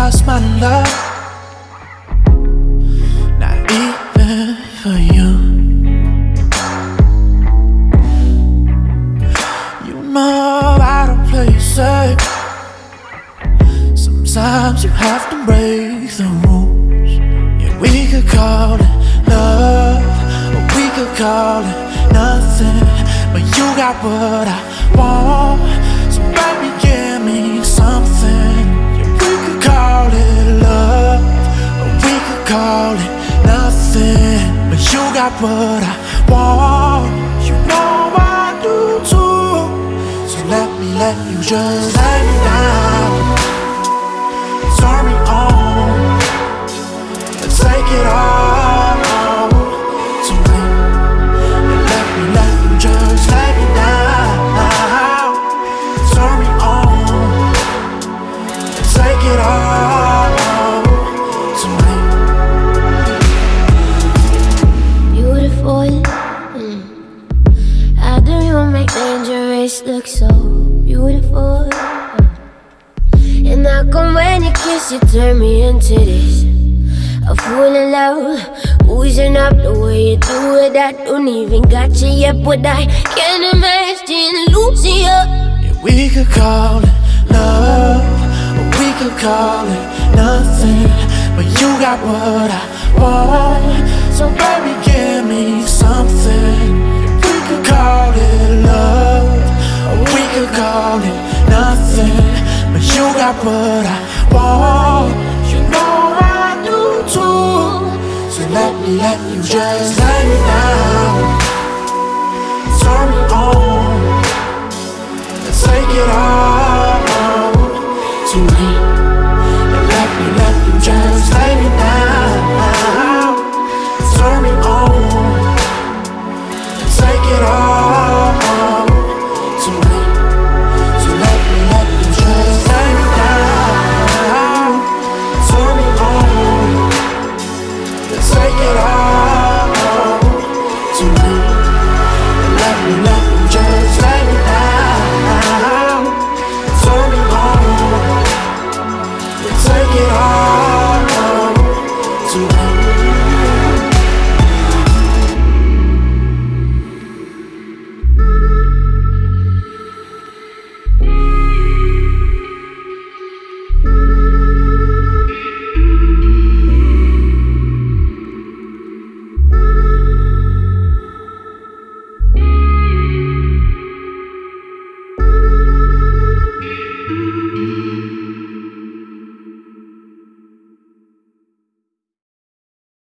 lost my love, not even for you. You know I don't play it safe. Sometimes you have to break the rules. Yeah, we could call it love, or we could call it nothing, but you got what I want, so baby give me something. Yeah, we could call it love, or we could call it nothing, but you got what I want. You know I do too, so let you just let me down, turn me on, and take it all to me. And let you just let me down, turn me on, and take it all to me. Beautiful. How do you make dangerous look so beautiful? And how come when you kiss you turn me into this, a fool in love, oozing up the way you do it. I don't even got you yet, but I can't imagine losing you. Yeah, we could call it love, or we could call it nothing, but you got what I want, so baby give me something. Yeah, we could call it love, or we could call it nothing, but you got what I want. You know I do too, so let you just let me down, turn me on, and take it all to me. And let you just let me down, turn me on, and take it all to me. So let you just let me down, turn me on, and take it all.